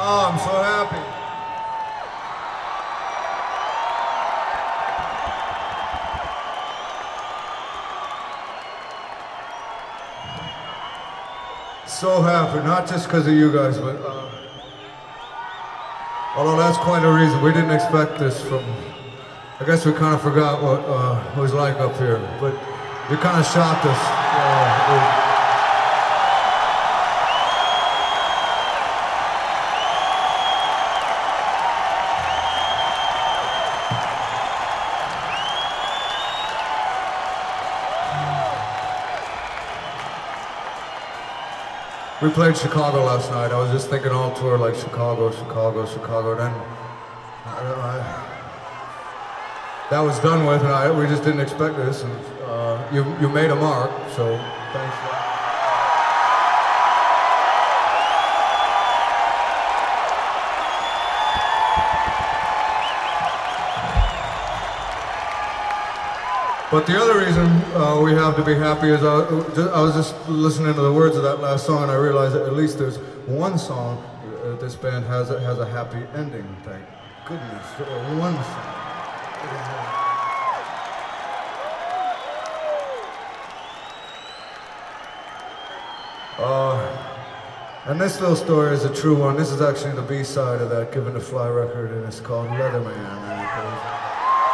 Oh, I'm so happy. So happy, not just because of you guys, but although that's quite a reason. We didn't expect this from, I guess we kind of forgot what it was like up here, but you kind of shocked us. We played Chicago last night. I was just thinking all tour like Chicago, Chicago, Chicago. Then that was done with, and we just didn't expect this. And you made a mark, so thanks. But the other reason we have to be happy is I was just listening to the words of that last song, and I realized that at least there's one song this band has a happy ending. Thank goodness, one song. And this little story is a true one. This is actually the B-side of that Given to Fly record, and it's called Leatherman.